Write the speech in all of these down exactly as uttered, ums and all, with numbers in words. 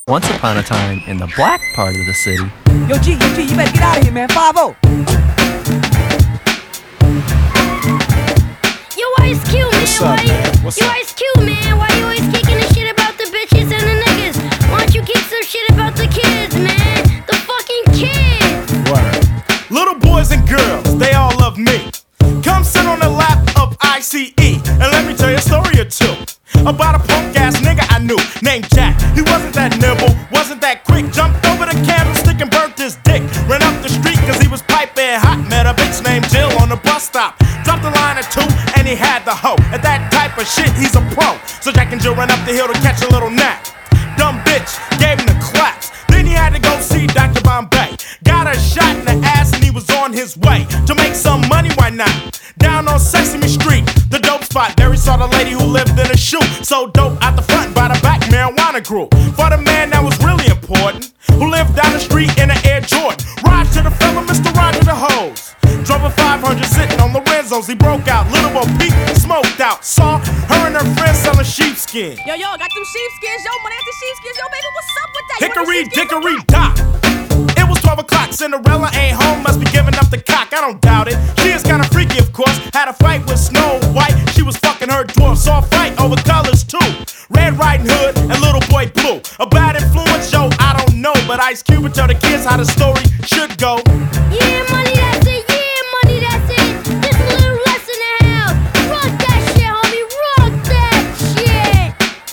Once upon a time, in the black part of the city. Yo, G, yo, G, you better get out of here, man. five oh. Yo, Ice Cube, man. What's up, why man? What's yo, up? Ice Cube, man. Why you always kicking the shit about the bitches and the niggas? Why don't you kick some shit about the kids, man? The fucking kids. Word. Little boys and girls, they all love me. Come sit on the lap of I C E and let me tell you a story or two about a punk ass nigga I knew named Jack. He wasn't that nimble, wasn't that quick. Jumped over the candlestick and burnt his dick. Ran up the street cause he was piping hot. Met a bitch named Jill on the bus stop. Dropped a line or two and he had the hoe. At that type of shit he's a pro. So Jack and Jill ran up the hill to catch a little nap. Dumb bitch gave him the claps. Then he had to go see Doctor Bombay. Got a shot in the ass and he was on his way to make some money, why not? Down on Sesame Street, the dope spot. There he saw the lady who lived in a shoe. So dope out the front, by the back, marijuana grew. For the man that was really important, who lived down the street in an Air Jordan. Ride to the fella, Mister Roger the Hose. Drove a five hundred sitting on Lorenzo's. He broke out, little Bo Peep smoked out. Saw her and her friends selling sheepskin. Yo, yo, got them sheepskins. Yo, money after sheepskins. Yo, baby, what's up with that? Hickory dickory dock. It was twelve o'clock, Cinderella ain't home, must be giving up the cock, I don't doubt it. She is kinda freaky, of course, had a fight with Snow White. She was fucking her dwarf, saw a fight over colors too. Red Riding Hood and Little Boy Blue. A bad influence, yo, I don't know, but Ice Cube would tell the kids how the story should go. Yeah, money, that's it. Yeah, money, that's it. Just a little less in the house. Rock that shit, homie. Rock that shit.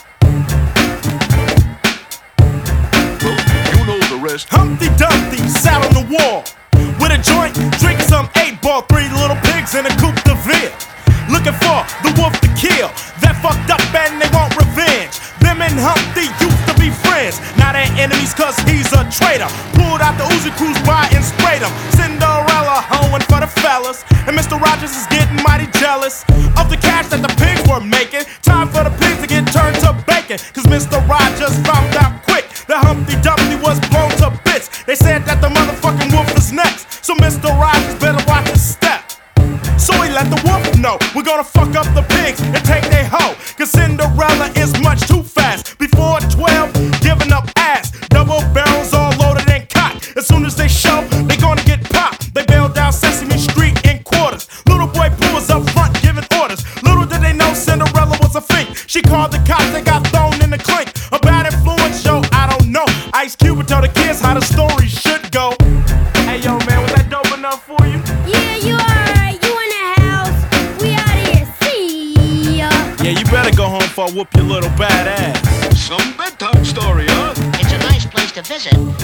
You know the rest. Humpty Dumpty sat on the wall with a joint, drinking some eight ball, three little pigs in a coupe de ville. Looking for the wolf to kill. That fucked up and they want revenge. Them and Humpty used to be friends. Now they're enemies cause he's a traitor. Pulled out the Uzi Cruise by and sprayed him. Cinderella hoeing for the fellas. And Mister Rogers is getting mighty jealous of the cash that the pigs were making. Time for the pigs to get turned to bacon. Cause Mister Rogers found out quick that Humpty Dumpty was blown to bits. They said that the motherfucking wolf is next. So Mister Rogers better watch his step. So he let the wolf know we're gonna fuck up the pigs and take their hoe. Cause Cinderella is much too fast. Before twelve, giving up ass. Double barrels all loaded and cocked. As soon as they show, they gonna get popped. They bailed down Sesame Street in quarters. Little Boy Blue was up front giving orders. Little did they know Cinderella was a fink. She called the cops, they got thrown in the clink. A bad influence, yo, I don't know. Ice Cube would tell the kids how the story should go. Hey yo man, was that dope enough for you? Yeah, you alright. You in the house. We out here. See ya. Yeah, you better go home before I whoop your little bad ass. Some bedtime story, huh? It's a nice place to visit.